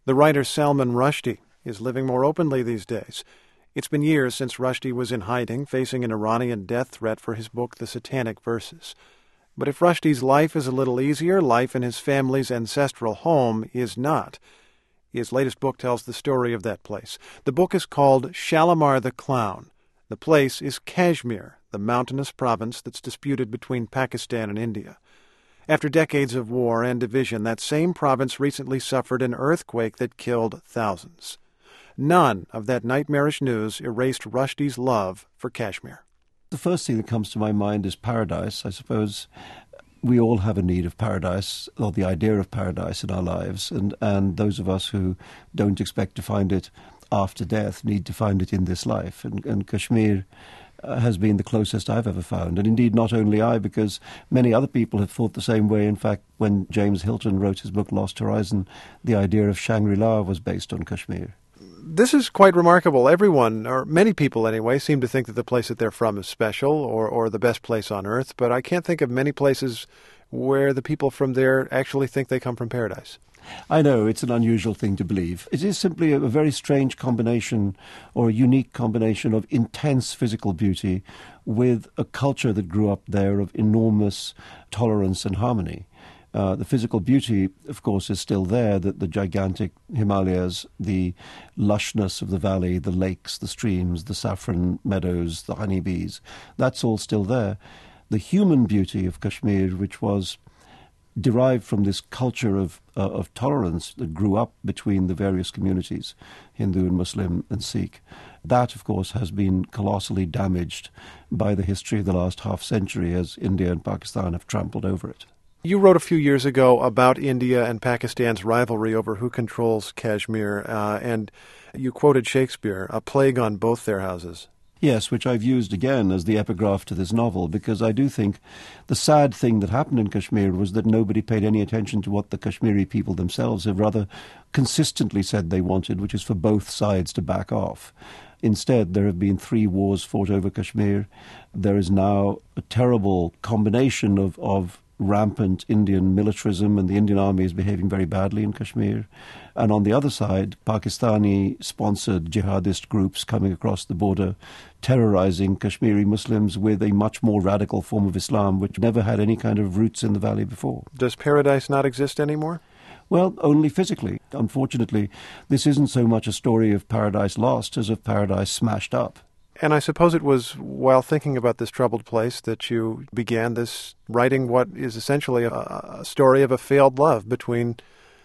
The writer Salman Rushdie is living more openly these days. It's been years since Rushdie was in hiding, facing an Iranian death threat for his book, The Satanic Verses. But if Rushdie's life is a little easier, life in his family's ancestral home is not. His latest book tells the story of that place. The book is called Shalimar the Clown. The place is Kashmir, the mountainous province that's disputed between Pakistan and India. After decades of war and division, that same province recently suffered an earthquake that killed thousands. None of that nightmarish news erased Rushdie's love for Kashmir. The first thing that comes to my mind is paradise. I suppose we all have a need of paradise, or the idea of paradise in our lives, and those of us who don't expect to find it after death need to find it in this life. And Kashmir has been the closest I've ever found. And indeed, not only I, because many other people have thought the same way. In fact, when James Hilton wrote his book Lost Horizon, the idea of Shangri-La was based on Kashmir. This is quite remarkable. Everyone, or many people anyway, seem to think that the place that they're from is special or the best place on earth, but I can't think of many places where the people from there actually think they come from paradise. I know, it's an unusual thing to believe. It is simply a very strange combination, or a unique combination of intense physical beauty with a culture that grew up there of enormous tolerance and harmony. The physical beauty, of course, is still there, the gigantic Himalayas, the lushness of the valley, the lakes, the streams, the saffron meadows, the honeybees. That's all still there. The human beauty of Kashmir, which was derived from this culture of tolerance that grew up between the various communities, Hindu and Muslim and Sikh, that, of course, has been colossally damaged by the history of the last half century as India and Pakistan have trampled over it. You wrote a few years ago about India and Pakistan's rivalry over who controls Kashmir, and you quoted Shakespeare, a plague on both their houses. Yes, which I've used again as the epigraph to this novel, because I do think the sad thing that happened in Kashmir was that nobody paid any attention to what the Kashmiri people themselves have rather consistently said they wanted, which is for both sides to back off. Instead, there have been 3 wars fought over Kashmir. There is now a terrible combination of rampant Indian militarism, and the Indian army is behaving very badly in Kashmir. And on the other side, Pakistani-sponsored jihadist groups coming across the border, terrorizing Kashmiri Muslims with a much more radical form of Islam, which never had any kind of roots in the valley before. Does paradise not exist anymore? Well, only physically. Unfortunately, this isn't so much a story of paradise lost as of paradise smashed up. And I suppose it was while thinking about this troubled place that you began this writing what is essentially a story of a failed love between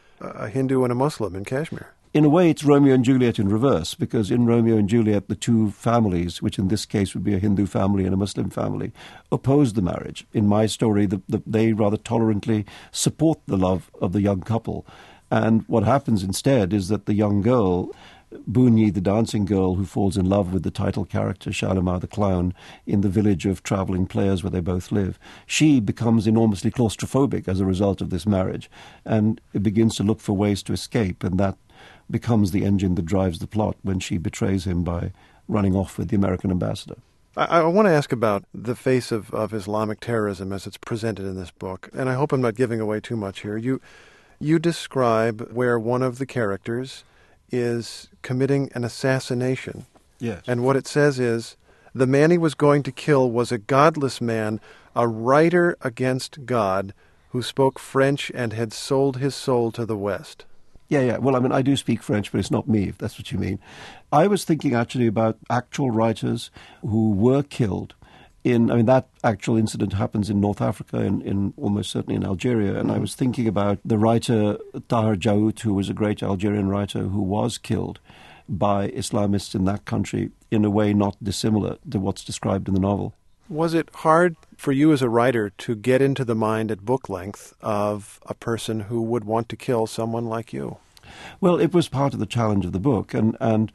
a Hindu and a Muslim in Kashmir. In a way, it's Romeo and Juliet in reverse, because in Romeo and Juliet, the two families, which in this case would be a Hindu family and a Muslim family, oppose the marriage. In my story, they rather tolerantly support the love of the young couple. And what happens instead is that the young girl, Boonyi, the dancing girl who falls in love with the title character, Shalimar the Clown, in the village of travelling players where they both live, she becomes enormously claustrophobic as a result of this marriage, and it begins to look for ways to escape, and that becomes the engine that drives the plot when she betrays him by running off with the American ambassador. I want to ask about the face of Islamic terrorism as it's presented in this book, and I hope I'm not giving away too much here. You describe where one of the characters is committing an assassination. Yes. And what it says is, the man he was going to kill was a godless man, a writer against God, who spoke French and had sold his soul to the West. Yeah. Well, I mean, I do speak French, but it's not me, if that's what you mean. I was thinking actually about actual writers who were killed that actual incident happens in North Africa, in almost certainly in Algeria, and I was thinking about the writer Tahir Djaout, who was a great Algerian writer who was killed by Islamists in that country in a way not dissimilar to what's described in the novel. Was it hard for you as a writer to get into the mind at book length of a person who would want to kill someone like you? Well, it was part of the challenge of the book, and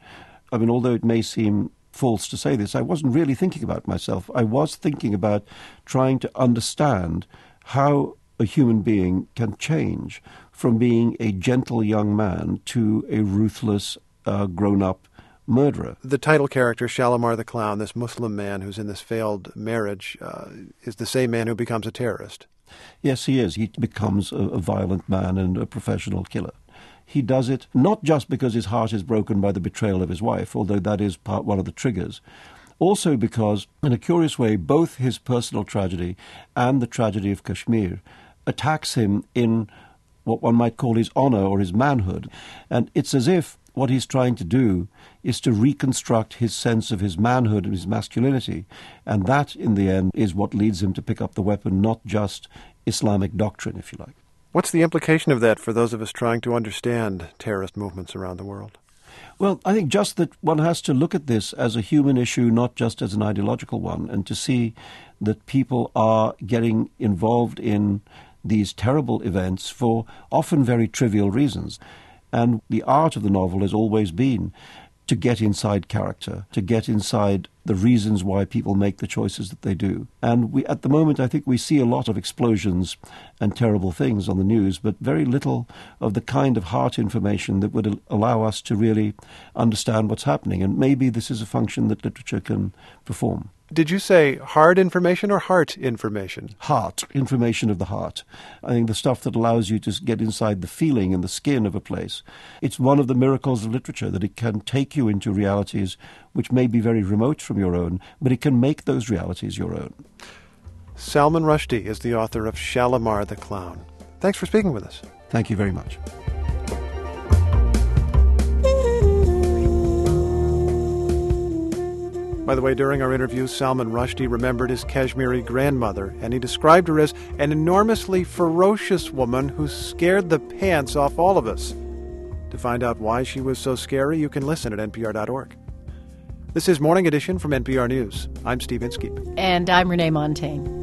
I mean, although it may seem false to say this, I wasn't really thinking about myself. I was thinking about trying to understand how a human being can change from being a gentle young man to a ruthless, grown-up murderer. The title character, Shalimar the Clown, this Muslim man who's in this failed marriage, is the same man who becomes a terrorist. Yes, he is. He becomes a violent man and a professional killer. he does it not just because his heart is broken by the betrayal of his wife, although that is one of the triggers, also because, in a curious way, both his personal tragedy and the tragedy of Kashmir attacks him in what one might call his honor or his manhood. And it's as if what he's trying to do is to reconstruct his sense of his manhood and his masculinity. And that, in the end, is what leads him to pick up the weapon, not just Islamic doctrine, if you like. What's the implication of that for those of us trying to understand terrorist movements around the world? Well, I think just that one has to look at this as a human issue, not just as an ideological one, and to see that people are getting involved in these terrible events for often very trivial reasons. And the art of the novel has always been to get inside character, to get inside the reasons why people make the choices that they do. And at the moment, I think we see a lot of explosions and terrible things on the news, but very little of the kind of heart information that would allow us to really understand what's happening. And maybe this is a function that literature can perform. Did you say hard information or heart information? Heart, information of the heart. I think the stuff that allows you to get inside the feeling and the skin of a place. It's one of the miracles of literature, that it can take you into realities which may be very remote from your own, but it can make those realities your own. Salman Rushdie is the author of Shalimar the Clown. Thanks for speaking with us. Thank you very much. By the way, during our interview, Salman Rushdie remembered his Kashmiri grandmother, and he described her as an enormously ferocious woman who scared the pants off all of us. To find out why she was so scary, you can listen at npr.org. This is Morning Edition from NPR News. I'm Steve Inskeep. And I'm Renee Montagne.